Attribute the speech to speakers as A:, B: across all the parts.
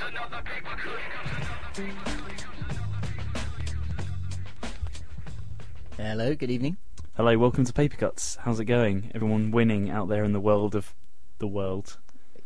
A: Hello, good evening.
B: Hello, welcome to Paper Cuts. How's it going? Everyone winning out there in the world of the world.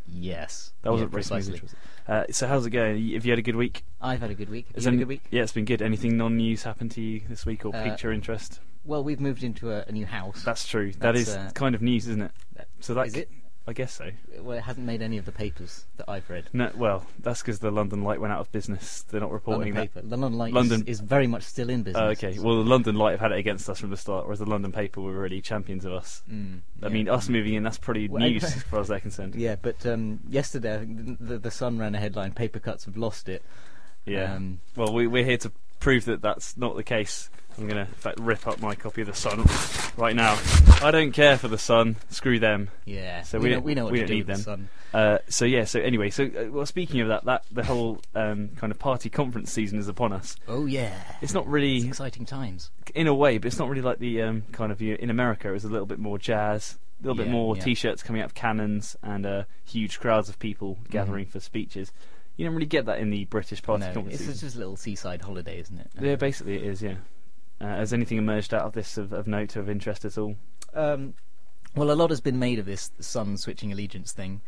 A: Yes.
B: That wasn't
A: precisely.
B: Music, was it? So how's it going? Have you had a good week?
A: I've had a good week. Have you had a good week?
B: Yeah, it's been good. Anything non-news happened to you this week or piqued your interest?
A: Well, we've moved into a new house.
B: That's true. That is kind of news, isn't it? So that
A: is it?
B: I guess so.
A: Well, it hasn't made any of the papers that I've read.
B: No, well, that's because the London Light went out of business. They're not reporting that.
A: The London Light is very much still in business.
B: Okay, well, the London Light have had it against us from the start, whereas the London Paper were really champions of us. I mean, us moving in, that's pretty news as far as they're concerned.
A: Yeah, but yesterday, I think the Sun ran a headline, Paper Cuts have lost it.
B: Yeah. Well, we're here to prove that that's not the case. I'm going to, in fact, rip up my copy of The Sun right now. I don't care for The Sun. Screw them.
A: Yeah.
B: So
A: we know what
B: we
A: to
B: don't
A: do
B: need
A: with
B: them.
A: The Sun.
B: So anyway, well, speaking of that the whole kind of party conference season is upon us.
A: Oh yeah.
B: It's not really
A: it's exciting times
B: in a way, but it's not really like the kind of in America. It was a little bit more jazz, a little bit more T-shirts coming out of cannons, and huge crowds of people gathering for speeches. You don't really get that in the British party conference season.
A: It's just a little seaside holiday, isn't it?
B: Yeah, basically it is. Yeah. Has anything emerged out of this of note, of interest at all?
A: Well, a lot has been made of this Sun switching allegiance thing.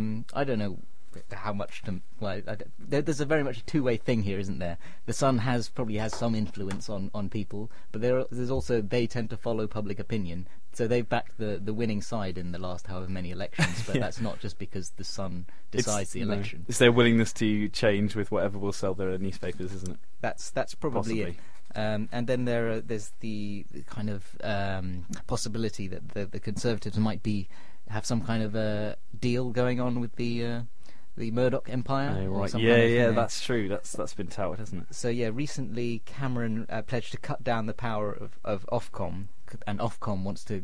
A: I don't know how much to... Well, there's a very much a two-way thing here, isn't there? The Sun probably has some influence on people, but there's also, they tend to follow public opinion. So they've backed the winning side in the last however many elections, but that's not just because the Sun decides the election.
B: No. It's their willingness to change with whatever will sell their newspapers, isn't it?
A: That's probably
B: Possibly.
A: it. And then there's the kind of possibility that the Conservatives might have some kind of a deal going on with the Murdoch empire.
B: Oh, right.
A: Yeah,
B: that's true. That's been touted, hasn't it?
A: So yeah, recently Cameron pledged to cut down the power of Ofcom, and Ofcom wants to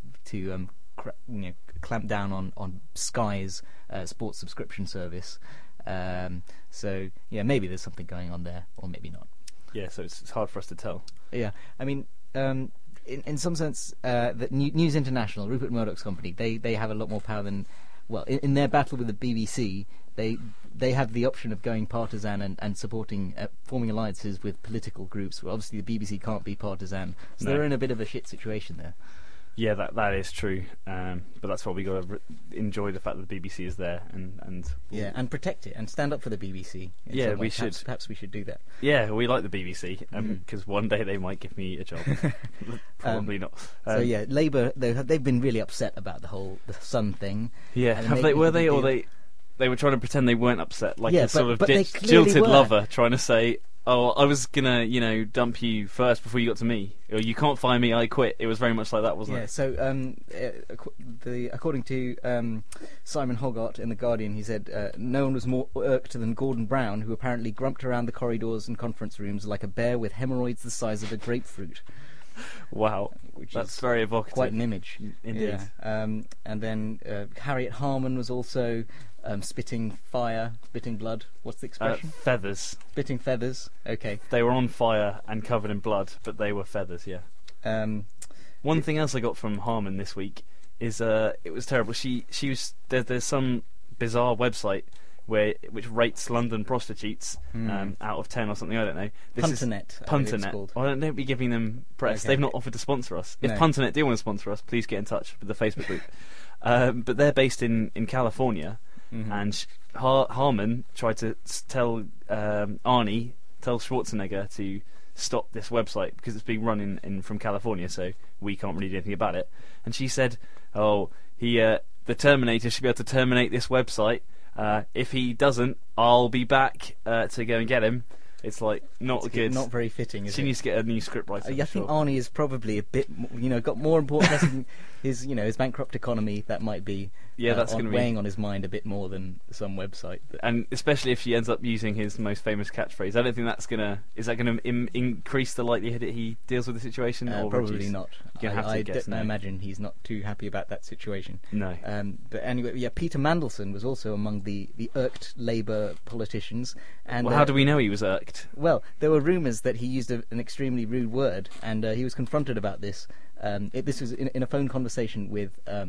A: clamp down on Sky's sports subscription service. So yeah, maybe there's something going on there, or maybe not.
B: Yeah, so it's hard for us to tell.
A: Yeah, I mean, in some sense, that News International, Rupert Murdoch's company, they have a lot more power than... Well, in their battle with the BBC, they have the option of going partisan and supporting, forming alliances with political groups. Well, obviously, the BBC can't be partisan, so they're in a bit of a shit situation there.
B: Yeah, that is true. But that's why we got to enjoy the fact that the BBC is there and
A: protect it and stand up for the BBC.
B: Yeah, we should.
A: Perhaps we should do that.
B: Yeah, we like the BBC because one day they might give me a job. Probably not.
A: So yeah, Labour they've been really upset about the Sun thing.
B: Yeah, they were trying to pretend they weren't upset, like a sort of jilted
A: were.
B: lover trying to say, "Oh, I was gonna, dump you first before you got to me. Or you can't fire me, I quit." It was very much like that, wasn't it?
A: Yeah. So, according to Simon Hoggart in the Guardian, he said no one was more irked than Gordon Brown, who apparently grumped around the corridors and conference rooms like a bear with hemorrhoids the size of a grapefruit.
B: Wow, that's very evocative.
A: Quite an image,
B: indeed.
A: Yeah. And then Harriet Harman was also spitting fire, spitting blood. What's the expression?
B: Feathers.
A: Spitting feathers. Okay.
B: They were on fire and covered in blood, but they were feathers. Yeah. One thing else I got from Harman this week is it was terrible. She was there's some bizarre website which rates London prostitutes out of 10 or something. I don't know.
A: Punternet.
B: Punternet. Well, don't be giving them press. Okay. They've not offered to sponsor us. If Punternet do want to sponsor us, please get in touch with the Facebook group. But they're based in California, and Harman tried to tell Schwarzenegger to stop this website because it's being run in from California, so we can't really do anything about it. And she said, "Oh, the Terminator should be able to terminate this website. If he doesn't, I'll be back to go and get him." It's like not good.
A: Not very fitting.
B: She needs to get a new script writer.
A: I think Arnie is probably a bit, got more important. his bankrupt economy, that might be
B: that's going to be
A: weighing on his mind a bit more than some website.
B: And especially if she ends up using his most famous catchphrase, I don't think that's is that gonna increase the likelihood that he deals with the situation? Or
A: probably not. I don't
B: no.
A: imagine he's not too happy about that situation.
B: No.
A: But anyway, yeah, Peter Mandelson was also among the irked Labour politicians. And
B: how do we know he was irked?
A: Well, there were rumours that he used an extremely rude word, and he was confronted about this. This was in a phone conversation with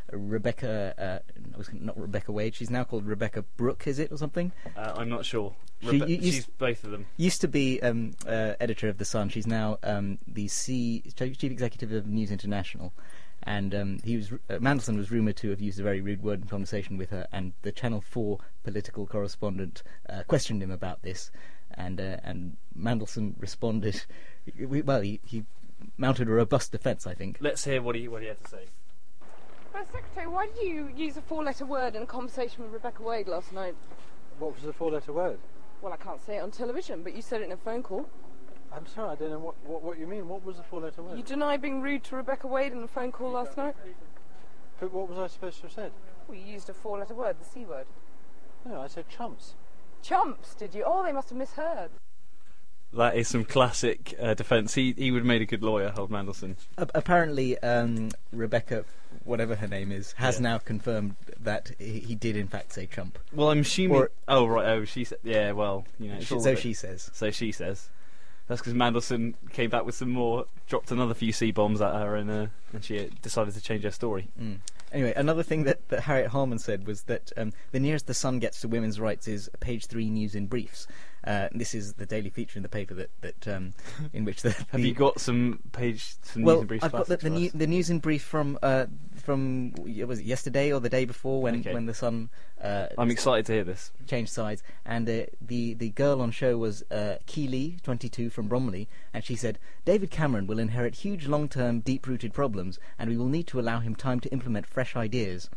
A: Rebecca. Not Rebecca Wade. She's now called Rebecca Brooke. Is it or something?
B: I'm not sure.
A: She's
B: both of them.
A: Used to be editor of The Sun. She's now the chief executive of News International. And Mandelson was rumoured to have used a very rude word in conversation with her, and the Channel 4 political correspondent questioned him about this, and Mandelson responded. He mounted a robust defence, I think.
B: Let's hear what he had to say.
C: First Secretary, why did you use a four-letter word in a conversation with Rebecca Wade last night?
D: What was the four-letter word?
C: Well, I can't say it on television, but you said it in a phone call.
D: I'm sorry, I don't know what you mean. What was the four-letter word?
C: You deny being rude to Rebecca Wade in a phone call last night?
D: But what was I supposed to have said?
C: Well, you used a four-letter word, the C word.
D: No, I said chumps.
C: Chumps, did you? Oh, they must have misheard.
B: That is some classic defence. He would have made a good lawyer, old Mandelson.
A: Apparently, Rebecca, whatever her name is, has now confirmed that he did in fact say chump.
B: Well, I'm assuming... she said... Yeah, well, you know...
A: So she says.
B: So she says. That's because Mandelson came back with some more, dropped another few C-bombs at her, and she decided to change her story.
A: Mm. Anyway, another thing that Harriet Harman said was that the nearest the Sun gets to women's rights is page 3 News in Briefs. This is the daily feature in the paper that in which the...
B: Have you got some News in Briefs?
A: I've got the News in Brief from was it yesterday or the day before when the Sun...
B: I'm excited to hear this.
A: Changed sides, and the girl on show was Keeley, 22, from Bromley, and she said, David Cameron will inherit huge long-term, deep-rooted problems, and we will need to allow him time to implement fresh ideas.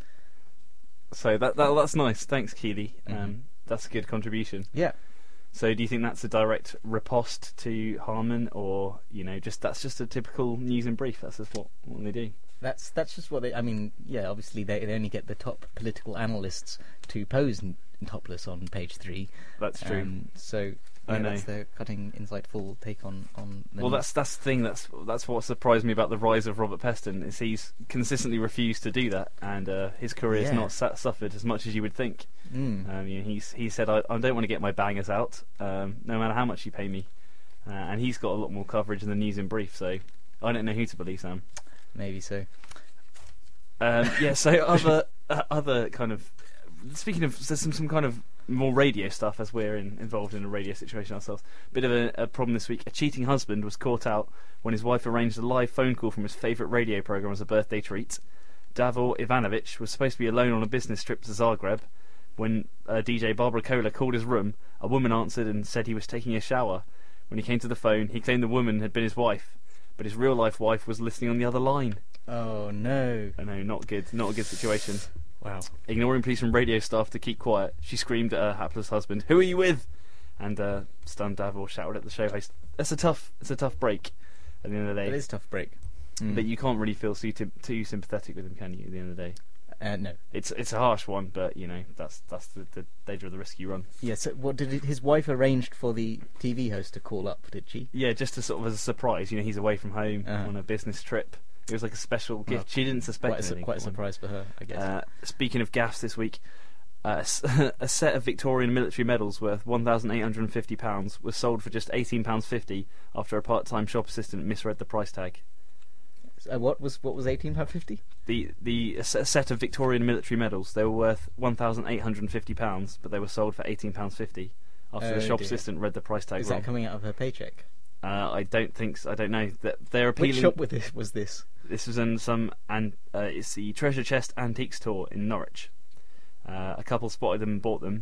B: So that's nice. Thanks, Keeley.
A: Mm-hmm.
B: That's a good contribution.
A: Yeah.
B: So do you think that's a direct riposte to Harman, or that's just a typical News in Brief? That's just what they do.
A: That's just what they... I mean, yeah, obviously they only get the top political analysts to pose topless on page 3.
B: That's true.
A: So
B: I know.
A: That's their cutting, insightful take on the
B: well,
A: news.
B: that's the thing. That's what surprised me about the rise of Robert Peston, is he's consistently refused to do that, and his career's not suffered as much as you would think. He said, I don't want to get my bangers out, no matter how much you pay me, and he's got a lot more coverage in the News in Brief. So I don't know who to believe, Sam.
A: Maybe so.
B: So other kind of, speaking of, there's some kind of more radio stuff, as we're involved in a radio situation ourselves. Bit of a problem this week. A cheating husband was caught out when his wife arranged a live phone call from his favourite radio programme as a birthday treat. Davor Ivanovic was supposed to be alone on a business trip to Zagreb when DJ Barbara Kola called his room. A woman answered and said he was taking a shower. When he came to the phone, he claimed the woman had been his wife, but his real-life wife was listening on the other line.
A: Oh, no.
B: I know, not good. Not a good situation.
A: Wow.
B: Ignoring police from radio staff to keep quiet, she screamed at her hapless husband, "Who are you with?" And stunned Davor shouted at the show host. It's a tough break at the end of the day.
A: It is a tough break.
B: But you can't really feel too sympathetic with him, can you, at the end of the day?
A: No.
B: It's a harsh one, but, that's the danger of the risk you run.
A: Yeah, so what did his wife arranged for the TV host to call up, did she?
B: Yeah, just to sort of as a surprise. He's away from home on a business trip. It was like a special gift. She didn't suspect anything.
A: Quite a surprise for her, I guess.
B: Speaking of gaffes this week, a set of Victorian military medals worth £1,850 was sold for just £18.50 after a part-time shop assistant misread the price tag.
A: What was £18.50?
B: A set of Victorian military medals. They were worth £1,850, but they were sold for £18.50 after the shop assistant read the price tag wrong.
A: Is that coming out of her paycheck?
B: I don't think so. I don't know. They're appealing.
A: Which shop was this?
B: This was in it's the Treasure Chest Antique Store in Norwich. A couple spotted them and bought them,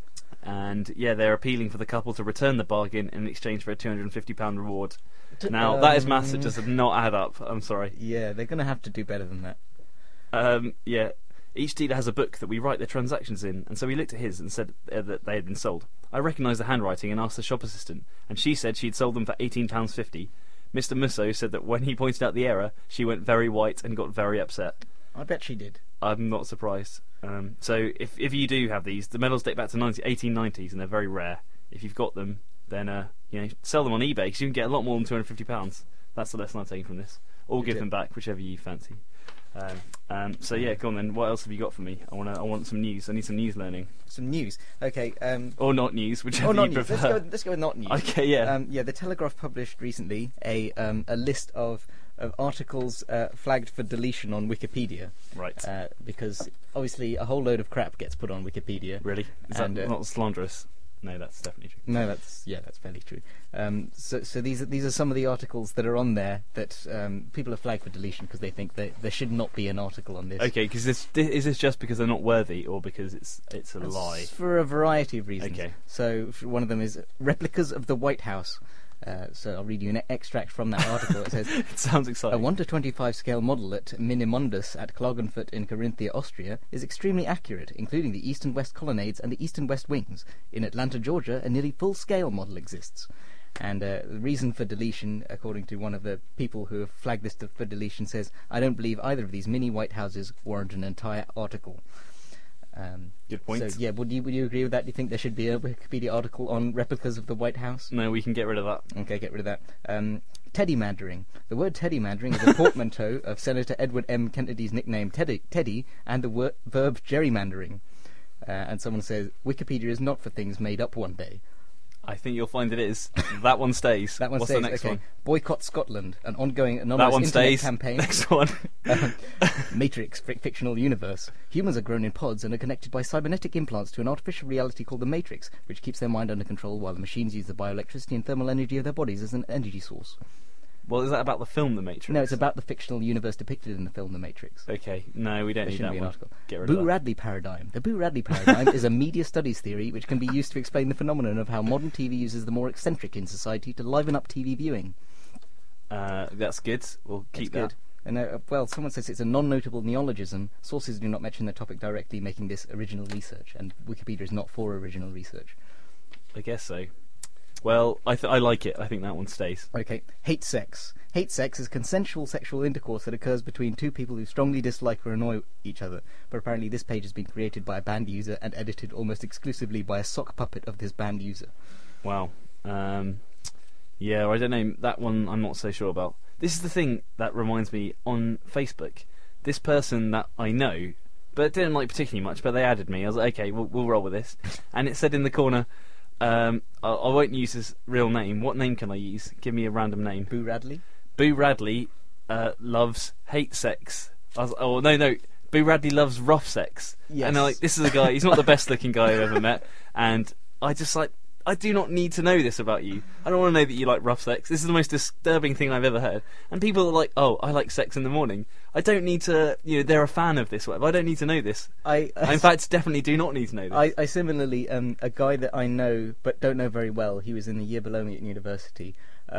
B: and they're appealing for the couple to return the bargain in exchange for a £250 reward. Now that is maths that just does not add up. I'm sorry.
A: Yeah, they're going to have to do better than that.
B: Each dealer has a book that we write their transactions in, and so we looked at his and said that they had been sold. I recognised the handwriting and asked the shop assistant, and she said she'd sold them for £18.50. Mr. Musso said that when he pointed out the error, she went very white and got very upset.
A: I bet she did.
B: I'm not surprised. So if you do have these, the medals date back to 1890s, and they're very rare. If you've got them, then sell them on eBay, because you can get a lot more than £250. That's the lesson I'm taking from this. Or give them back, whichever you fancy. So go on then. What else have you got for me? I want some news. I need some news learning.
A: Some news. Okay.
B: Or not news, whichever you prefer.
A: Let's go with not news.
B: Okay, yeah.
A: The Telegraph published recently a list of of articles flagged for deletion on Wikipedia.
B: Right.
A: Because obviously a whole load of crap gets put on Wikipedia.
B: Really? Is
A: And,
B: that not slanderous? No, that's definitely true.
A: No, that's fairly true. So these are some of the articles that are on there that people have flagged for deletion because they think that there should not be an article on this.
B: Okay, because is this just because they're not worthy, or because it's a lie?
A: For a variety of reasons.
B: Okay.
A: So one of them is replicas of the White House. So I'll read you an extract from that article. It says,
B: It sounds
A: a
B: exciting.
A: 1:25 scale model at Minimundus at Klagenfurt in Carinthia, Austria, is extremely accurate, including the east and west colonnades and the east and west wings. In Atlanta, Georgia, a nearly full-scale model exists. And the reason for deletion, according to one of the people who have flagged this for deletion, says, I don't believe either of these mini White Houses warrant an entire article.
B: Good point.
A: So, yeah, would you agree with that? Do you think there should be a Wikipedia article on replicas of the White House?
B: No, we can get rid of that.
A: Okay, get rid of that. Teddymandering. The word teddymandering is a portmanteau of Senator Edward M. Kennedy's nickname Teddy and the verb gerrymandering. And someone says, Wikipedia is not for things made up one day.
B: I think you'll find it is. That one stays.
A: That one
B: What's
A: stays.
B: the next
A: okay.
B: one?
A: Boycott Scotland, an ongoing
B: That
A: anonymous
B: one
A: internet
B: stays.
A: campaign.
B: Next one.
A: Matrix, fictional universe. Humans are grown in pods and are connected by cybernetic implants to an artificial reality called the Matrix, which keeps their mind under control while the machines use the bioelectricity and thermal energy of their bodies as an energy source.
B: Well, is that about the film The Matrix?
A: No, it's about the fictional universe depicted in the film The Matrix.
B: Okay, no, we don't
A: There
B: need
A: shouldn't
B: that
A: be an
B: one.
A: article.
B: Get rid of that.
A: Boo-Radley paradigm. The Boo-Radley paradigm is a media studies theory which can be used to explain the phenomenon of how modern TV uses the more eccentric in society to liven up TV viewing.
B: That's good. We'll keep
A: It's
B: that.
A: good. And well, someone says it's a non-notable neologism. Sources do not mention the topic directly, making this original research, and Wikipedia is not for original research.
B: I guess so. Well, I like it. I think that one stays.
A: Okay, hate sex. Hate sex is consensual sexual intercourse that occurs between two people who strongly dislike or annoy each other. But apparently this page has been created by a banned user and edited almost exclusively by a sock puppet of this banned user.
B: Wow. Yeah, I don't know. That one I'm not so sure about. This is the thing that reminds me on Facebook. This person that I know, but didn't like particularly much, but they added me. I was like, okay, we'll roll with this. And it said in the corner, I won't use his real name. What name can I use? Give me a random name.
A: Boo-Radley?
B: Boo Radley loves hate sex. No. Boo Radley loves rough sex.
A: Yes.
B: And they're like, this is a guy, he's not the best looking guy I've ever met. And I just like, I do not need to know this about you. I don't want to know that you like rough sex. This is the most disturbing thing I've ever heard. And people are like, oh, I like sex in the morning. I don't need to, they're a fan of this. Whatever. I don't need to know this. I in fact, definitely do not need to know this.
A: I similarly, a guy that I know but don't know very well, he was in the year below me at university,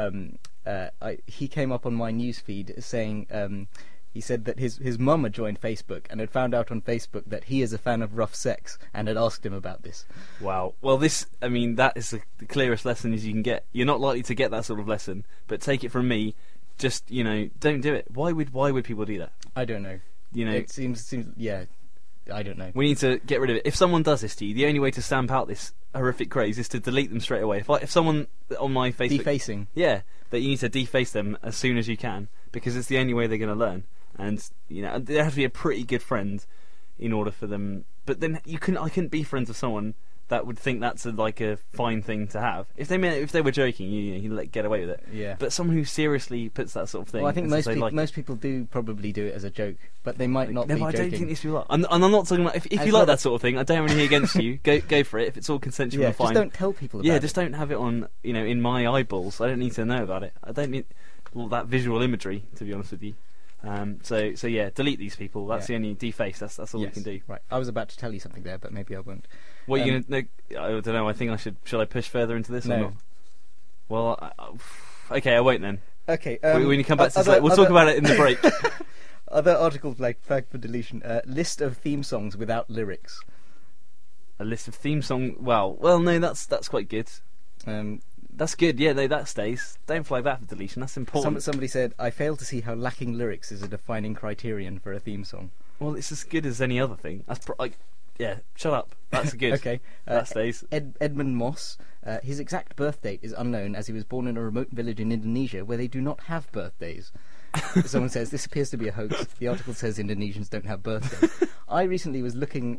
A: he came up on my newsfeed saying, he said that his mum had joined Facebook and had found out on Facebook that he is a fan of rough sex and had asked him about this.
B: Wow. Well, that is the clearest lesson as you can get. You're not likely to get that sort of lesson, but take it from me, just, don't do it. Why would people do that?
A: I don't know. It seems, yeah, I don't know.
B: We need to get rid of it. If someone does this to you, the only way to stamp out this horrific craze is to delete them straight away. If someone on my Facebook...
A: Defacing.
B: Yeah, that you need to deface them as soon as you can, because it's the only way they're going to learn. And, there has to be a pretty good friend in order for them... But then I couldn't be friends with someone that would think that's a fine thing to have. If they were joking, you get away with it.
A: Yeah.
B: But someone who seriously puts that sort of thing...
A: Well, I think
B: and says they like
A: most people do probably do it as a joke, but they might not be
B: but I
A: joking.
B: don't think these people are. And I'm not talking about... If you like that sort of thing, I don't have anything against you. Go for it. If it's all consensual and fine.
A: Just don't tell people about it.
B: Yeah, just don't have it on, in my eyeballs. I don't need to know about it. I don't need all that visual imagery, to be honest with you. So yeah, delete these people. That's the only deface. That's all we can do.
A: Right. I was about to tell you something there, but maybe I won't.
B: What are you going to... I don't know. I think I should... Shall I push further into this or
A: No.
B: not? Well, okay, I won't then.
A: Okay.
B: When you come back to this, we'll talk about it in the break.
A: Other articles flagged for deletion. List of theme songs without lyrics.
B: A list of theme songs... Well, no, that's quite good. That's good, yeah, no, that stays. Don't flag that for deletion, that's important.
A: Somebody said, I fail to see how lacking lyrics is a defining criterion for a theme song.
B: Well, it's as good as any other thing. That's yeah, shut up. That's good.
A: Okay.
B: That stays.
A: Edmund Moss, his exact birth date is unknown as he was born in a remote village in Indonesia where they do not have birthdays. Someone says, this appears to be a hoax. The article says Indonesians don't have birthdays. I recently was looking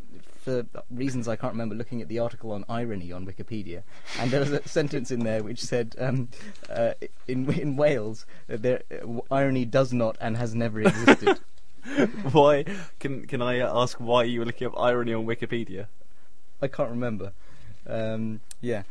A: for reasons I can't remember, looking at the article on irony on Wikipedia, and there was a sentence in there which said, in Wales, irony does not and has never existed.
B: Why? Can I ask why you were looking up irony on Wikipedia?
A: I can't remember. Yeah.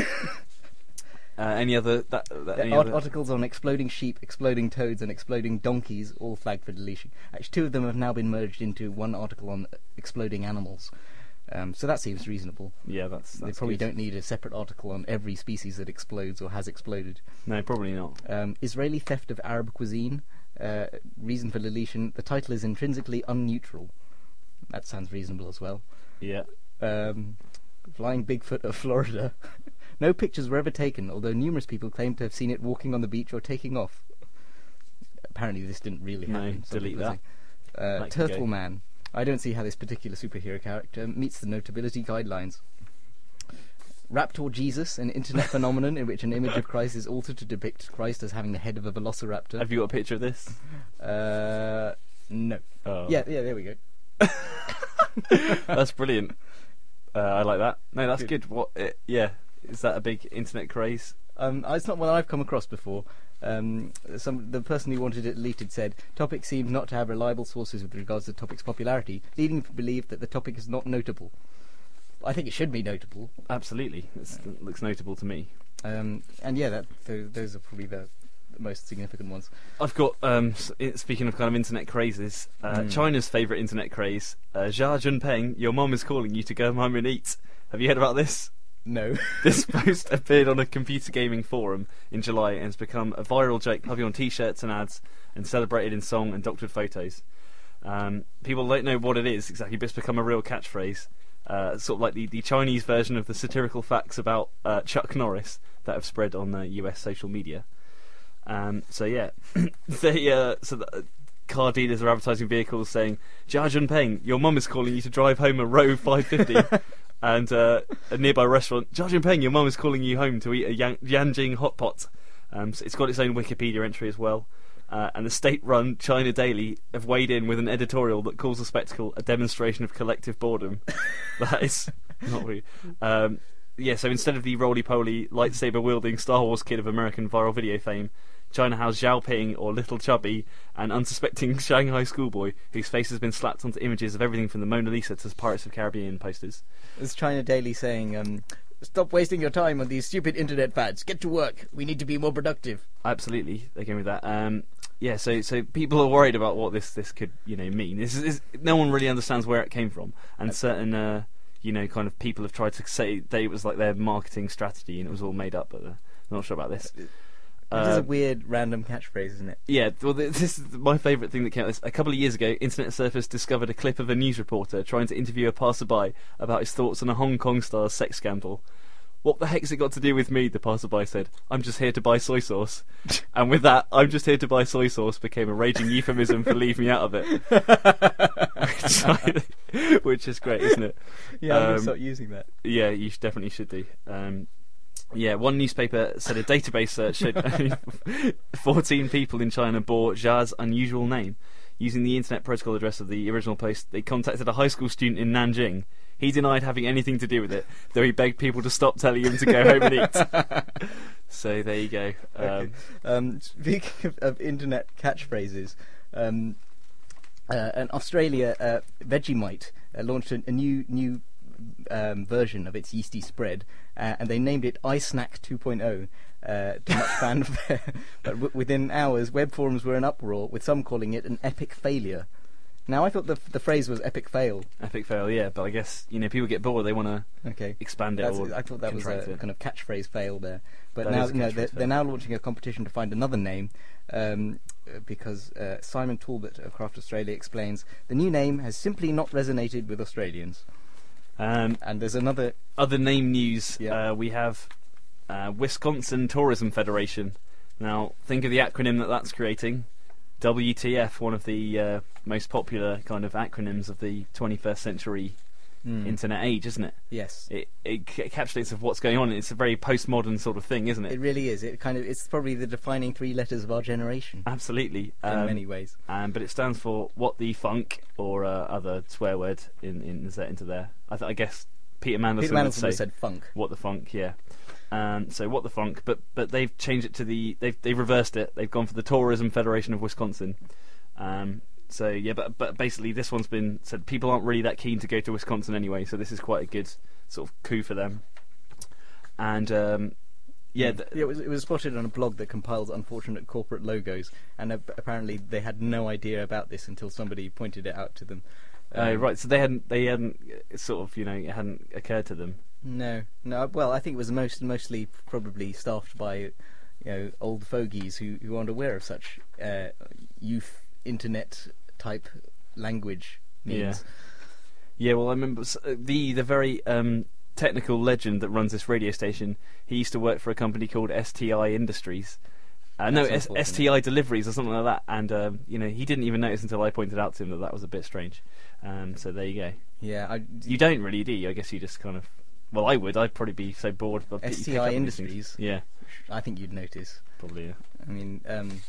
B: Any other any other?
A: Articles on exploding sheep, exploding toads, and exploding donkeys, all flagged for deletion. Actually, 2 of them have now been merged into one article on exploding animals. So that seems reasonable.
B: Yeah, that's
A: They probably
B: good.
A: don't need a separate article on every species that explodes or has exploded.
B: No, probably not.
A: Israeli theft of Arab cuisine. Reason for deletion. The title is intrinsically unneutral. That sounds reasonable as well.
B: Yeah.
A: Flying Bigfoot of Florida. No pictures were ever taken, although numerous people claim to have seen it walking on the beach or taking off. Apparently this didn't really
B: No,
A: happen. Some
B: delete
A: people
B: that.
A: say. Turtle Man. I don't see how this particular superhero character meets the notability guidelines. Raptor Jesus, an internet phenomenon in which an image of Christ is altered to depict Christ as having the head of a velociraptor.
B: Have you got a picture of this?
A: No.
B: Oh.
A: Yeah, there we go.
B: That's brilliant. I like that. No, that's
A: Good.
B: good. Yeah. Is that a big internet craze?
A: It's not one I've come across before. The person who wanted it deleted said, topic seems not to have reliable sources with regards to the topic's popularity, leading to believe that the topic is not notable. I think it should be notable.
B: Absolutely. It looks notable to me.
A: And yeah, those are probably the most significant ones.
B: I've got, speaking of kind of internet crazes, China's favourite internet craze, Xia Jinping, your mum is calling you to go home and eat. Have you heard about this?
A: No.
B: This post appeared on a computer gaming forum in July and has become a viral joke, popular on t-shirts and ads, and celebrated in song and doctored photos. People don't know what it is exactly, but it's become a real catchphrase. Sort of like the Chinese version of the satirical facts about Chuck Norris that have spread on US social media. So yeah, car dealers are advertising vehicles saying, Xia Jinping, your mum is calling you to drive home a Roe 550. And a nearby restaurant, Xia Jinping, your mum is calling you home to eat a Yanjing hot pot. So it's got its own Wikipedia entry as well. And the state-run China Daily have weighed in with an editorial that calls the spectacle a demonstration of collective boredom. That is not weird. Yeah, so instead of the roly-poly, lightsaber-wielding Star Wars kid of American viral video fame, China has Xiaoping, or Little Chubby, an unsuspecting Shanghai schoolboy whose face has been slapped onto images of everything from the Mona Lisa to Pirates of the Caribbean posters.
A: It's China Daily saying, stop wasting your time on these stupid internet fads. Get to work. We need to be more productive.
B: Absolutely, they came with that. Yeah, so people are worried about what this could mean. This is no one really understands where it came from, and certain kind of people have tried to say that it was like their marketing strategy and it was all made up, but I'm not sure about this.
A: It is a weird random catchphrase, isn't it?
B: Yeah, well, this is my favourite thing that came out. A couple of years ago, Internet Surface discovered a clip of a news reporter trying to interview a passerby about his thoughts on a Hong Kong star's sex scandal. What the heck's it got to do with me, the passerby said. I'm just here to buy soy sauce. And with that, I'm just here to buy soy sauce became a raging euphemism for leave me out of it. Which is great, isn't it?
A: Yeah, I'm going to start using that.
B: Yeah, you definitely should do. Yeah, one newspaper said a database search showed only 14 people in China bore Xia's unusual name. Using the internet protocol address of the original post, they contacted a high school student in Nanjing. He denied having anything to do with it, though he begged people to stop telling him to go home and eat. So there you go.
A: Okay. Speaking of internet catchphrases, in Australia, Vegemite launched a new version of its yeasty spread, and they named it iSnack 2.0 to much fanfare. But within hours, web forums were in uproar, with some calling it an epic failure. Now, I thought the phrase was epic fail.
B: Epic fail, yeah, but I guess people get bored. They want to expand it.
A: I thought that was a kind of catchphrase fail there. But
B: that
A: now, they're now launching a competition to find another name, because Simon Talbot of Craft Australia explains the new name has simply not resonated with Australians. And there's other
B: name news.
A: Yeah.
B: We have Wisconsin Tourism Federation. Now, think of the acronym that's creating. WTF, one of the most popular kind of acronyms of the 21st century internet age, isn't it?
A: Yes.
B: It encapsulates of what's going on. It's a very postmodern sort of thing, isn't it?
A: It really is. It's probably the defining 3 letters of our generation
B: Absolutely.
A: in many ways.
B: But it stands for what the funk, or other swear word into there. I guess Peter Mandelson
A: Peter
B: would
A: Mandelson
B: say
A: would have said funk.
B: what the funk, yeah. So what the funk, but they've changed it to they've reversed it. They've gone for the Tourism Federation of Wisconsin. So yeah, but basically this one's been said people aren't really that keen to go to Wisconsin anyway, so this is quite a good sort of coup for them. And
A: it was spotted on a blog that compiles unfortunate corporate logos, and apparently they had no idea about this until somebody pointed it out to them.
B: Right, so they hadn't sort of, it hadn't occurred to them.
A: No. Well, I think it was mostly probably staffed by, old fogies who aren't aware of such youth internet type language means.
B: Yeah. Well, I remember the very technical legend that runs this radio station. He used to work for a company called STI Industries. STI Deliveries or something like that. And he didn't even notice until I pointed out to him that was a bit strange. So there you go.
A: Yeah,
B: you don't really, do you? I guess you just kind of. Well, I would. I'd probably be so bored.
A: STI Industries.
B: Yeah.
A: I think you'd notice.
B: Probably. Yeah.
A: I mean,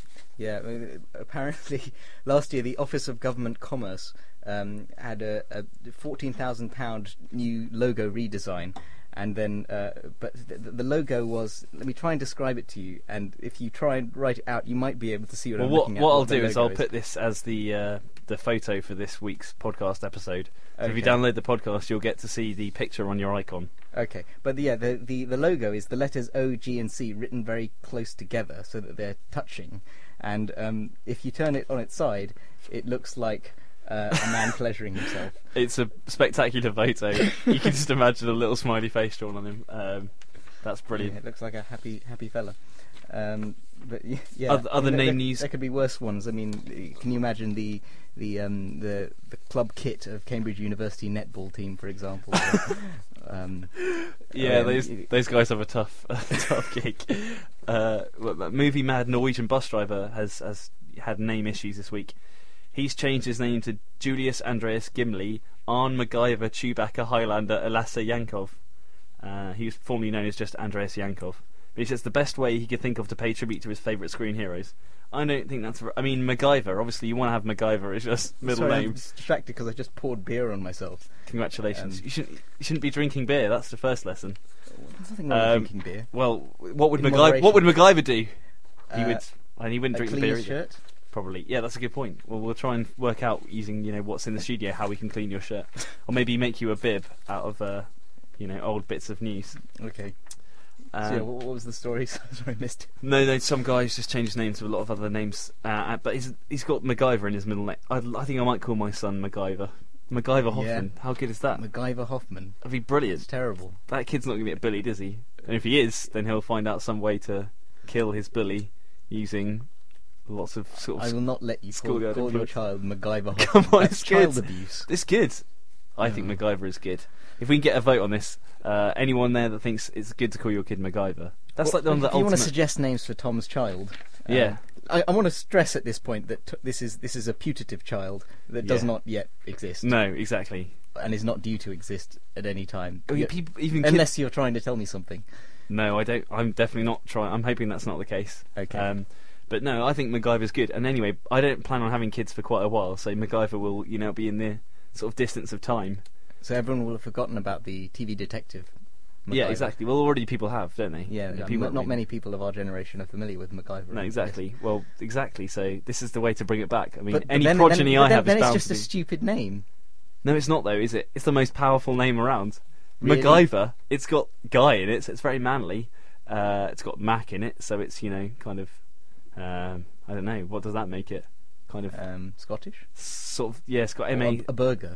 A: apparently last year the Office of Government Commerce had a £14,000 new logo redesign, and then but the logo was. Let me try and describe it to you, and if you try and write it out, you might be able to see what I'm looking at.
B: What I'll do is I'll put this as the photo for this week's podcast episode. So if you download the podcast, you'll get to see the picture on your icon.
A: Okay, but the logo is the letters O, G, and C written very close together so that they're touching, and if you turn it on its side, it looks like a man pleasuring himself.
B: It's a spectacular photo. You can just imagine a little smiley face drawn on him. That's brilliant.
A: Yeah, it looks like a happy fella. But yeah,
B: other name news.
A: There could be worse ones. I mean, can you imagine the club kit of Cambridge University netball team, for example?
B: Those guys have a tough gig. Movie mad Norwegian bus driver has had name issues this week. He's changed his name to Julius Andreas Gimli, Arne MacGyver Chewbacca Highlander Lasse Yankov. He was formerly known as just Andreas Yankov. But he says the best way he could think of to pay tribute to his favourite screen heroes. I don't think that's. I mean, MacGyver. Obviously, you want to have MacGyver as just middle name.
A: I'm distracted because I just poured beer on myself.
B: Congratulations. You shouldn't be drinking beer. That's the first lesson.
A: There's nothing wrong with drinking beer.
B: Well, what would MacGyver do? He wouldn't drink the beer either.
A: Shirt?
B: Probably. Yeah, that's a good point. Well, we'll try and work out using what's in the studio how we can clean your shirt, or maybe make you a bib out of old bits of news.
A: Okay. So what was the story? Sorry, I missed it.
B: No, some guy's just changed his name to a lot of other names, but he's got MacGyver in his middle name. I think I might call my son MacGyver. MacGyver Hoffman. Yeah. How good is that?
A: MacGyver Hoffman.
B: That'd be brilliant.
A: It's terrible.
B: That kid's not going to get bullied, is he? And if he is, then he'll find out some way to kill his bully using lots of sort of.
A: I will not let you call your child MacGyver Hoffman.
B: Come on,
A: that's child abuse.
B: It's good. I think MacGyver is good. If we can get a vote on this, anyone there that thinks it's good to call your kid MacGyver, that's like the ultimate.
A: If you want to suggest names for Tom's child,
B: yeah.
A: I want to stress at this point that this is a putative child that does not yet exist.
B: No, exactly,
A: and is not due to exist at any time.
B: Unless
A: you're trying to tell me something.
B: No, I don't. I'm definitely not trying. I'm hoping that's not the case.
A: Okay.
B: But no, I think MacGyver's good. And anyway, I don't plan on having kids for quite a while, so MacGyver will, be in the sort of distance of time.
A: So everyone will have forgotten about the TV detective. MacGyver.
B: Yeah, exactly. Well, already people have, don't they?
A: Yeah, not many people of our generation are familiar with MacGyver.
B: No, exactly. Well, exactly. So this is the way to bring it back. I mean, any progeny I have is bound to be...
A: Then it's just a stupid name.
B: No, it's not, though, is it? It's the most powerful name around.
A: Really?
B: MacGyver, it's got Guy in it, so it's very manly. It's got Mac in it, so it's, kind of... I don't know, what does that make it? Kind of...
A: Scottish?
B: Sort of, yeah, it's got M.A.
A: A burger.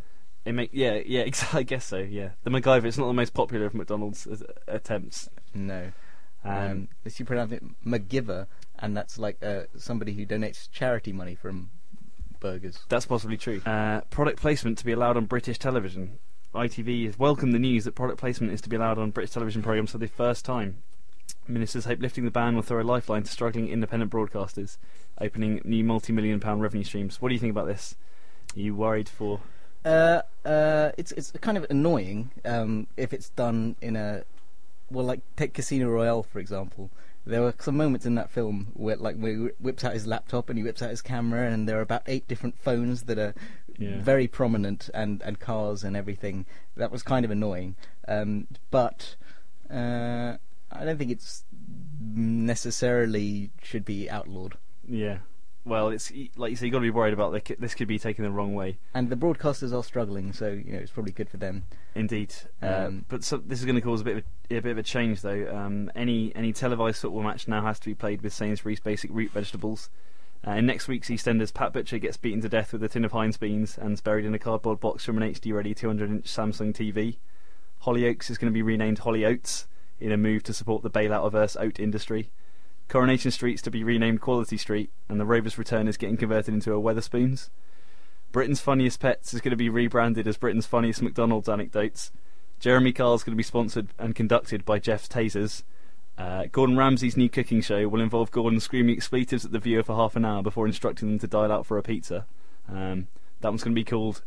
B: I guess so. Yeah, the MacGyver. It's not the most popular of McDonald's attempts.
A: No. If you pronounce it MacGyver, and that's like somebody who donates charity money from burgers.
B: That's possibly true. Product placement to be allowed on British television. ITV has welcomed the news that product placement is to be allowed on British television programmes for the first time. Ministers hope lifting the ban will throw a lifeline to struggling independent broadcasters, opening new multi-million-pound revenue streams. What do you think about this? Are you worried for
A: It's kind of annoying if it's done in a like take Casino Royale for example. There were some moments in that film where he whips out his laptop and he whips out his camera, and there are about 8 different phones that are very prominent and cars and everything. That was kind of annoying, but I don't think it's necessarily should be outlawed.
B: Yeah. Well, it's like you say, you've got to be worried about this could be taken the wrong way.
A: And the broadcasters are struggling, so it's probably good for them.
B: Indeed. But this is going to cause a bit of a change, though. Any televised football match now has to be played with Sainsbury's basic root vegetables. In next week's EastEnders, Pat Butcher gets beaten to death with a tin of Heinz beans and is buried in a cardboard box from an HD-ready 200-inch Samsung TV. Hollyoaks is going to be renamed Hollyoats in a move to support the bailout of Earth's oat industry. Coronation Street's to be renamed Quality Street, and the Rovers Return is getting converted into a Wetherspoons. Britain's Funniest Pets is going to be rebranded as Britain's Funniest McDonald's Anecdotes. Jeremy Carl's going to be sponsored and conducted by Jeff's Tasers. Gordon Ramsay's new cooking show will involve Gordon screaming expletives at the viewer for half an hour before instructing them to dial out for a pizza. That one's going to be called...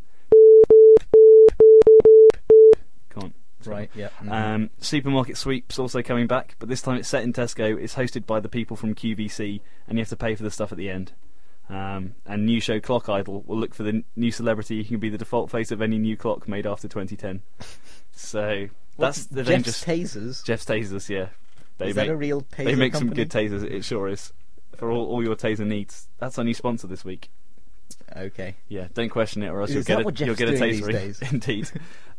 B: Can't.
A: Right, yeah.
B: Supermarket Sweep's also coming back, but this time it's set in Tesco. It's hosted by the people from QVC, and you have to pay for the stuff at the end. And new show Clock Idol will look for the new celebrity who can be the default face of any new clock made after 2010. So that's the
A: Jeff's Tasers?
B: Jeff's Tasers, yeah.
A: Is that a real taser
B: They make
A: company?
B: some good tasers, it sure is. For all your taser needs. That's our new sponsor this week.
A: Okay.
B: Yeah, don't question it or else
A: Is
B: you'll
A: that what
B: get a
A: Jeff's doing
B: taser.
A: these days?
B: Indeed.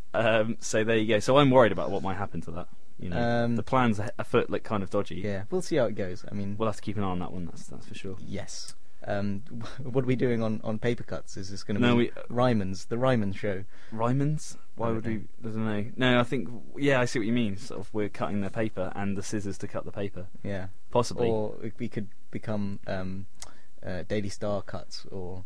B: So there you go. So I'm worried about what might happen to that. The plan's afoot look kind of dodgy.
A: Yeah, we'll see how it goes. I mean,
B: We'll have to keep an eye on that one. That's for sure.
A: yes. What are we doing on Paper Cuts? Is this going to be Ryman's, the Ryman show?
B: Ryman's? Why
A: I
B: would
A: don't
B: we? I don't know. No, I think. Yeah, I see what you mean. Sort of, we're cutting the paper and the scissors to cut the paper.
A: Yeah.
B: Possibly.
A: Or we could become Daily Star Cuts, or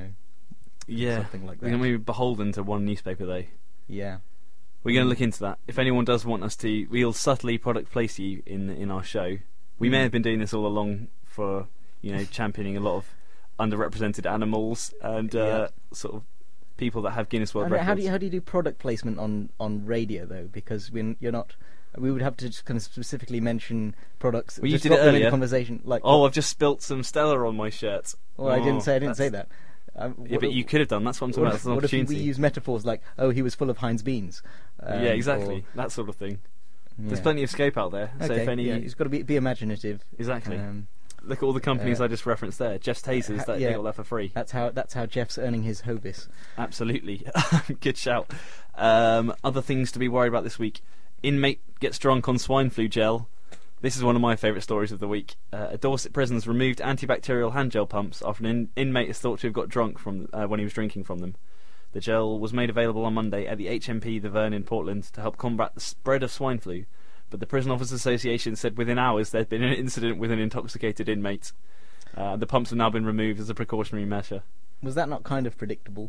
B: Yeah.
A: something like
B: We're
A: that.
B: going to be beholden to one newspaper, though.
A: Yeah.
B: We're going to look into that. If anyone does want us to, we'll subtly product place you in our show. We may have been doing this all along for championing a lot of underrepresented animals and sort of people that have Guinness World Records.
A: How do you do product placement on radio though? Because you're not. We would have to just kind of specifically mention products.
B: Well, you
A: just
B: did it
A: drop them in
B: earlier.
A: a conversation. Like,
B: I've just spilt some Stella on my shirt.
A: well, I didn't say
B: that's-
A: that.
B: Yeah, but you could have done. That's what I'm talking about. It's an
A: What if we
B: opportunity.
A: use metaphors like, "Oh, he was full of Heinz beans"?
B: Yeah, exactly. That sort of thing. There's plenty of scope out there. So
A: Okay,
B: if any,
A: it's got to be imaginative.
B: exactly. Look at all the companies I just referenced there. Jeff's Tasers, they got that for free.
A: That's how Jeff's earning his Hovis.
B: Absolutely. Good shout. Other things to be worried about this week. Inmate gets drunk on swine flu gel. This is one of my favourite stories of the week. A Dorset prison's removed antibacterial hand gel pumps after an inmate is thought to have got drunk from when he was drinking from them. The gel was made available on Monday at the HMP The Vern in Portland to help combat the spread of swine flu, but the Prison Officers Association said within hours there had been an incident with an intoxicated inmate. The pumps have now been removed as a precautionary measure.
A: Was that not kind of predictable?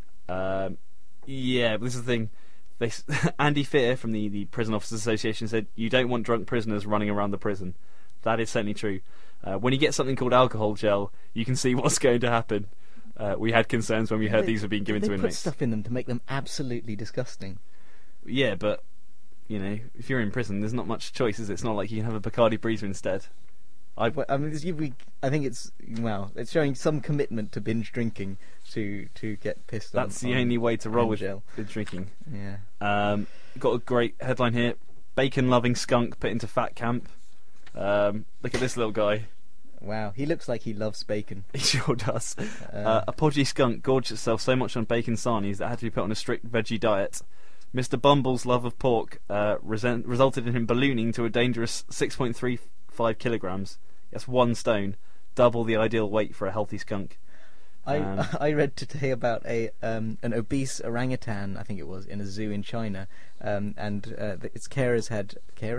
B: Yeah, but this is the thing. Andy Fear from the Prison Officers Association said, "You don't want drunk prisoners running around the prison." That is certainly true. When you get something called alcohol gel, you can see what's going to happen. We had concerns when we heard these were being given to
A: They put
B: inmates.
A: stuff in them to make them absolutely disgusting.
B: Yeah, but if you're in prison, there's not much choice, is it? It's not like you can have a Bacardi Breezer instead.
A: I mean, I think it's showing some commitment to binge drinking to get pissed.
B: That's the only way to roll with
A: gel.
B: drinking.
A: Yeah.
B: Got a great headline here: bacon-loving skunk put into fat camp. Look at this little guy.
A: Wow, he looks like he loves bacon.
B: He sure does. A podgy skunk gorged itself so much on bacon sarnies that had to be put on a strict veggie diet. Mr. Bumble's love of pork resulted in him ballooning to a dangerous 6.35 kilograms. That's 1 stone, double the ideal weight for a healthy skunk.
A: I read today about an obese orangutan, I think it was, in a zoo in China, and its keepers had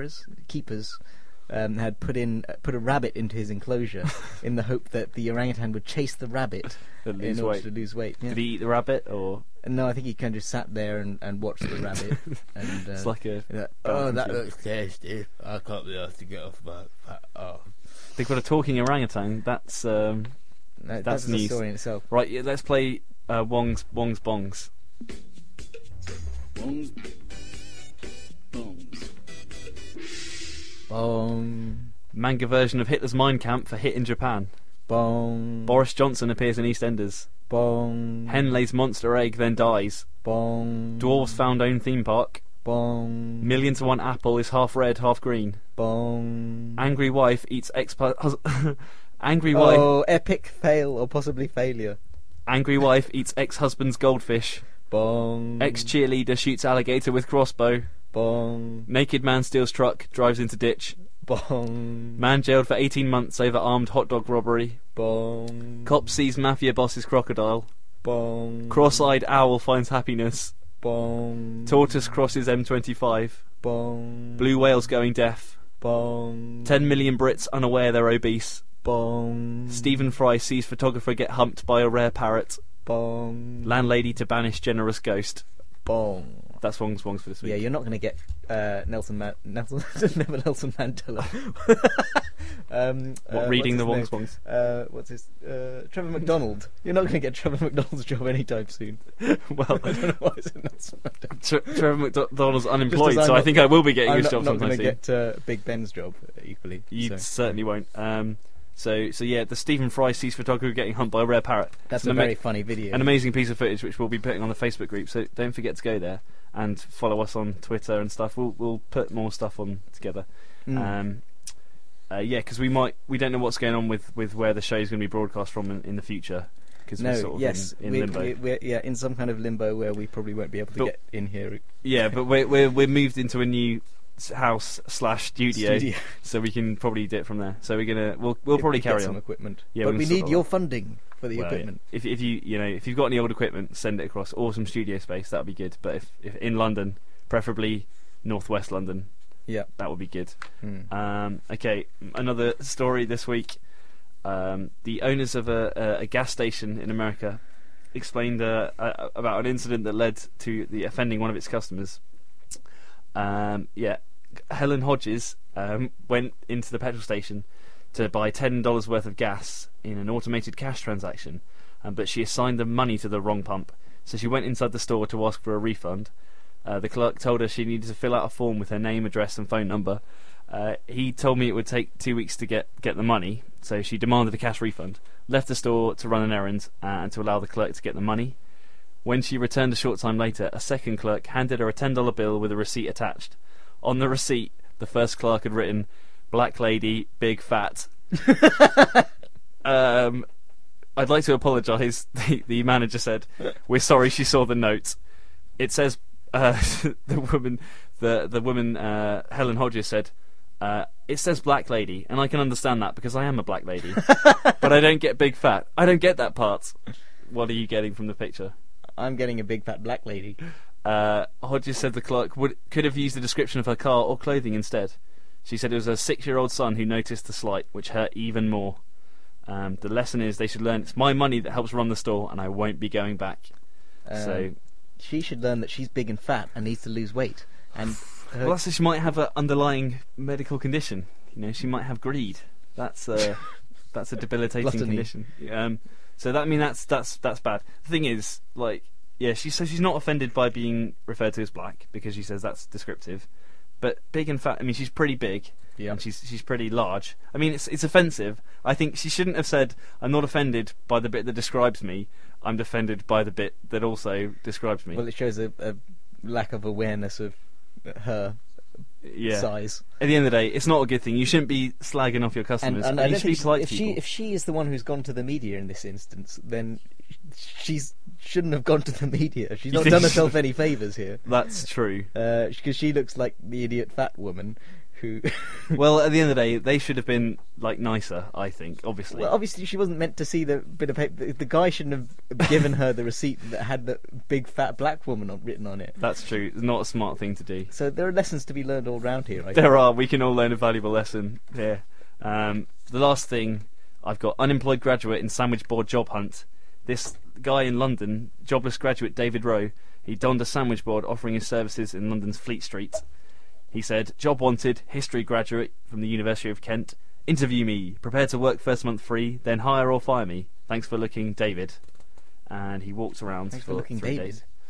A: put a rabbit into his enclosure in the hope that the orangutan would chase the rabbit in order to lose weight. Yeah.
B: Did he eat the rabbit, or...?
A: No, I think he kind of just sat there and watched the rabbit. And,
B: it's like a...
A: that looks tasty. I can't be asked to get off my fat arse.
B: They've got a talking orangutan. That's
A: That's
B: news.
A: a story in itself.
B: Right, let's play Wong's Bongs.
E: Bones. Bones.
A: Bong.
B: Manga version of Hitler's Mein Kampf a hit in Japan.
A: Bong.
B: Boris Johnson appears in EastEnders.
A: Bong.
B: Hen lays monster egg, then dies.
A: Bong.
B: Dwarves found own theme park.
A: Bong.
B: 1,000,000 to 1 apple is half red, half green.
A: Bong.
B: Angry wife eats Angry wife.
A: Oh, epic fail or possibly failure.
B: Angry wife eats ex-husband's goldfish.
A: Bong.
B: Ex-cheerleader shoots alligator with crossbow.
A: Bong.
B: Naked man steals truck, drives into ditch.
A: Bong.
B: Man jailed for 18 months over armed hot dog robbery.
A: Bong.
B: Cop sees mafia boss's crocodile.
A: Bong.
B: Cross-eyed owl finds happiness.
A: Bong.
B: Tortoise crosses M25.
A: Bong.
B: Blue whales going deaf.
A: Bong.
B: 10 million Brits unaware they're obese.
A: Bong.
B: Stephen Fry sees photographer get humped by a rare parrot.
A: Bong.
B: Landlady to banish generous ghost.
A: Bong.
B: That's Wong's for this week.
A: Yeah, you're not going to get Nelson Mandela.
B: Reading the
A: what's his
B: Wong's
A: name? What's his? Trevor McDonald. You're not going to get Trevor McDonald's job anytime soon.
B: Well,
A: I don't know why it's Nelson Mandela.
B: Trevor McDonald's unemployed,
A: I'm
B: so I
A: not-
B: think I will be getting
A: I'm
B: his
A: not,
B: job
A: not
B: sometime
A: going to
B: soon.
A: get Big Ben's job equally.
B: You
A: so.
B: certainly won't. So yeah, the Stephen Fry sees photographer getting humped by a rare parrot.
A: That's
B: It's
A: a
B: an
A: very funny video.
B: An amazing piece of footage which we'll be putting on the Facebook group. So don't forget to go there and follow us on Twitter and stuff. We'll put more stuff on together.
A: Mm.
B: Yeah, because we don't know what's going on with where the show's going to be broadcast from in the future. Because we're sort of
A: yes,
B: in limbo.
A: we're in some kind of limbo where we probably won't be able to
B: But-
A: get in here.
B: Yeah, but we're moved into a new house / studio, so we can probably do it from there. So we'll probably
A: Get
B: carry
A: some
B: on.
A: equipment.
B: Yeah,
A: but
B: we
A: we
B: can sort
A: need
B: of
A: your
B: like-
A: funding for the
B: Well, yeah.
A: equipment.
B: If you've got any old equipment, send it across, or some studio space, that'd be good. But if in London, preferably northwest London,
A: Yeah.
B: that would be good.
A: Mm.
B: Okay, another story this week. The owners of a gas station in America explained about an incident that led to the offending one of its customers. Helen Hodges went into the petrol station to buy $10 worth of gas in an automated cash transaction, but she assigned the money to the wrong pump. So she went inside the store to ask for a refund. The clerk told her she needed to fill out a form with her name, address and phone number. He told me it would take 2 weeks to get the money, so she demanded a cash refund, left the store to run an errand and to allow the clerk to get the money. When she returned a short time later, a second clerk handed her a $10 bill with a receipt attached. On the receipt, the first clerk had written, "Black lady, big fat." I'd like to apologise, the manager said. "We're sorry she saw the note." It says, the woman, Helen Hodges said, "It says black lady, and I can understand that because I am a black lady. But I don't get big fat. I don't get that part." What are you getting from the picture?
A: I'm getting a big fat black lady.
B: Hodges said the clerk could have used a description of her car or clothing instead. She said it was her 6-year-old son who noticed the slight, which hurt even more. The lesson is they should learn it's my money that helps run the store, and I won't be going back. So
A: She should learn that she's big and fat and needs to lose weight. And
B: well, that's she might have an underlying medical condition. She might have greed. That's a debilitating
A: Gluttony.
B: condition. So that's bad. The thing is, she's not offended by being referred to as black because she says that's descriptive. But big and fat, she's pretty big.
A: Yeah.
B: And she's pretty large. It's offensive. I think she shouldn't have said, "I'm not offended by the bit that describes me. I'm offended by the bit that also describes me."
A: well, it shows a lack of awareness of her
B: Yeah.
A: size.
B: At the end of the day, it's not a good thing. You shouldn't be slagging off your customers.
A: And
B: You
A: I don't
B: should be
A: think
B: polite
A: if
B: to people.
A: she is the one who's gone to the media in this instance, then she shouldn't have gone to the media. She's
B: You
A: not
B: think
A: done
B: she
A: herself
B: should-
A: any favours here.
B: That's true.
A: Because she looks like the idiot fat woman who.
B: Well, at the end of the day, they should have been nicer. I think, obviously.
A: Well, obviously she wasn't meant to see the bit of paper. The guy shouldn't have given her the receipt that had the big fat black woman written on it.
B: That's true. It's not a smart thing to do.
A: So there are lessons to be learned all round here. I
B: There are. We can all learn a valuable lesson here. The last thing, I've got unemployed graduate in sandwich board job hunt. This guy in London, jobless graduate David Rowe, he donned a sandwich board offering his services in London's Fleet Street. He said, "Job wanted, history graduate from the University of Kent. Interview me. Prepare to work first month free, then hire or fire me. Thanks for looking, David." And he walked around
A: Thanks for
B: for
A: looking,
B: 3
A: David.
B: days.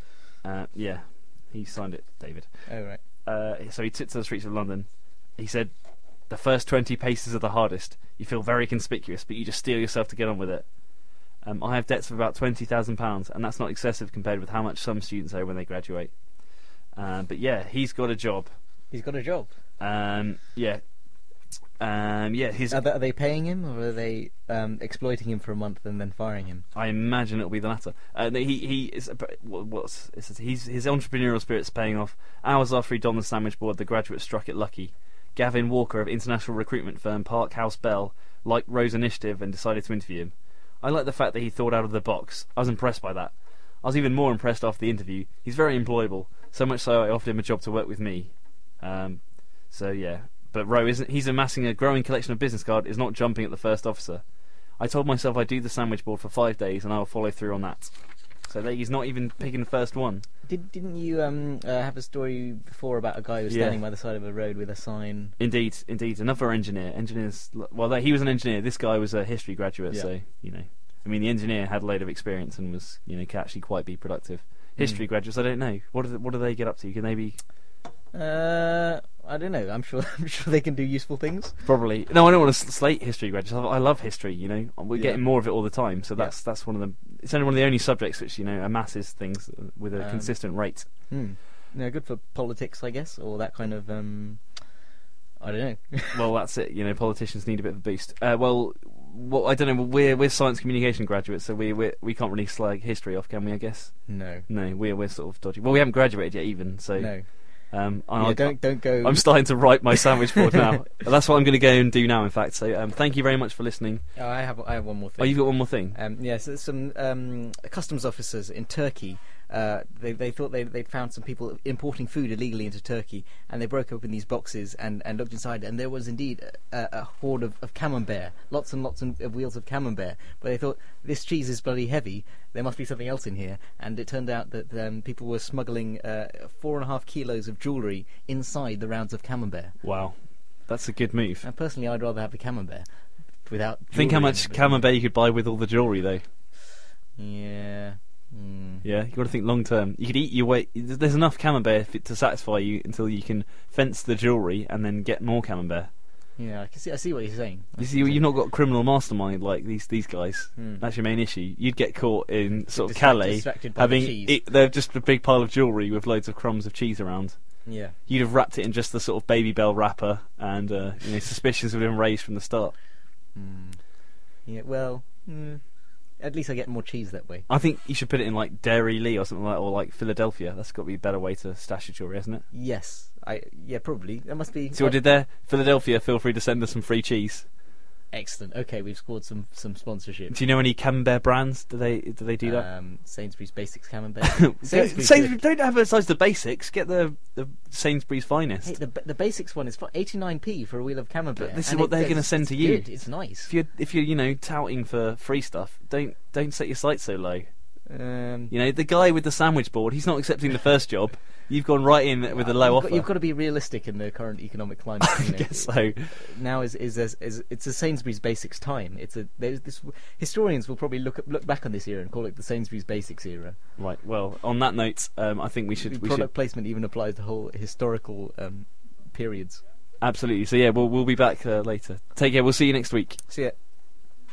B: Yeah, he signed it, David.
A: Oh right.
B: So he took to the streets of London. He said, "The first 20 paces are the hardest. You feel very conspicuous, but you just steel yourself to get on with it. I have debts of about £20,000, and that's not excessive compared with how much some students owe when they graduate." But yeah, he's got a job.
A: He's got a job.
B: Yeah. His.
A: Are they paying him, or are they exploiting him for a month and then firing him?
B: I imagine it'll be the latter. His entrepreneurial spirit's paying off. Hours after he donned the sandwich board, the graduate struck it lucky. Gavin Walker of international recruitment firm Park House Bell liked Rowe's initiative and decided to interview him. I like the fact that he thought out of the box. I was impressed by that. I was even more impressed after the interview. He's very employable, so much so I offered him a job to work with me. So yeah. But Rowe isn't. He's amassing a growing collection of business cards. Is not jumping at the first officer. I told myself I'd do the sandwich board for 5 days, and I will follow through on that. So he's not even picking the first one.
A: Didn't you have a story before about a guy who was standing by the side of a road with a sign?
B: Indeed. Another engineer. Engineers. Well, he was an engineer. This guy was a history graduate.
A: Yeah.
B: So I mean, the engineer had a load of experience and was can actually quite be productive. History graduates, I don't know. What do they get up to? Can they be?
A: I don't know. I'm sure they can do useful things.
B: Probably. No, I don't want to slate history graduates. I love history. We're getting more of it all the time. So that's one of the. It's only one of the only subjects which amasses things with a consistent rate.
A: No, good for politics, I guess, or that kind of. I don't know.
B: Well, that's it. Politicians need a bit of a boost. I don't know. We're science communication graduates, so we can't really slag history off, can we? I guess.
A: No,
B: we're sort of dodgy. Well, we haven't graduated yet, even. So
A: no.
B: Don't
A: go.
B: I'm starting to write my sandwich board now. That's what I'm going to go and do now. In fact, so thank you very much for listening.
A: Oh, I have one more thing.
B: Oh, you've got one more thing.
A: Yes, some customs officers in Turkey. They thought they'd found some people importing food illegally into Turkey, and they broke open these boxes and looked inside, and there was indeed a hoard of camembert, lots and lots of wheels of camembert. But they thought, this cheese is bloody heavy, there must be something else in here, and it turned out that people were smuggling 4.5 kilos of jewellery inside the rounds of camembert.
B: Wow, that's a good move.
A: And personally, I'd rather have the camembert without.
B: Think how much camembert you could buy with all the jewellery, though.
A: Yeah.
B: Yeah, you've got to think long term. You could eat your way. There's enough camembert to satisfy you until you can fence the jewellery and then get more camembert.
A: Yeah, I see what you're saying.
B: You've not got a criminal mastermind like these guys. That's your main issue. You'd get caught in sort of Calais having they're just a big pile of jewellery with loads of crumbs of cheese around.
A: Yeah,
B: you'd have wrapped it in just the sort of Baby Bell wrapper, and suspicions would have been raised from the start.
A: Yeah, well. At least I get more cheese that way.
B: I think you should put it in like Dairy Lee or something like, or like Philadelphia. That's got to be a better way to stash your jewellery, hasn't it?
A: Yes, probably. That must be.
B: See what I did there? Philadelphia, feel free to send us some free cheese.
A: Excellent. Okay, we've scored some sponsorship.
B: Do you know any camembert brands? Do they do that?
A: Sainsbury's Basics camembert.
B: Sainsbury's don't advertise the Basics. Get the Sainsbury's finest.
A: Hey, the Basics one is for 89p for a wheel of camembert.
B: But this is what they're going to send to you.
A: Good. It's nice.
B: If you're touting for free stuff, don't set your sights so low. The guy with the sandwich board, he's not accepting the first job. You've gone right in with a low offer.
A: You've got to be realistic in the current economic climate.
B: I guess so.
A: Now it's a Sainsbury's Basics time. Historians will probably look back on this era and call it the Sainsbury's Basics era.
B: Right. Well, on that note, I think we should.
A: Product placement even applies to whole historical periods.
B: Absolutely. So yeah, we'll be back later. Take care. We'll see you next week.
A: See ya.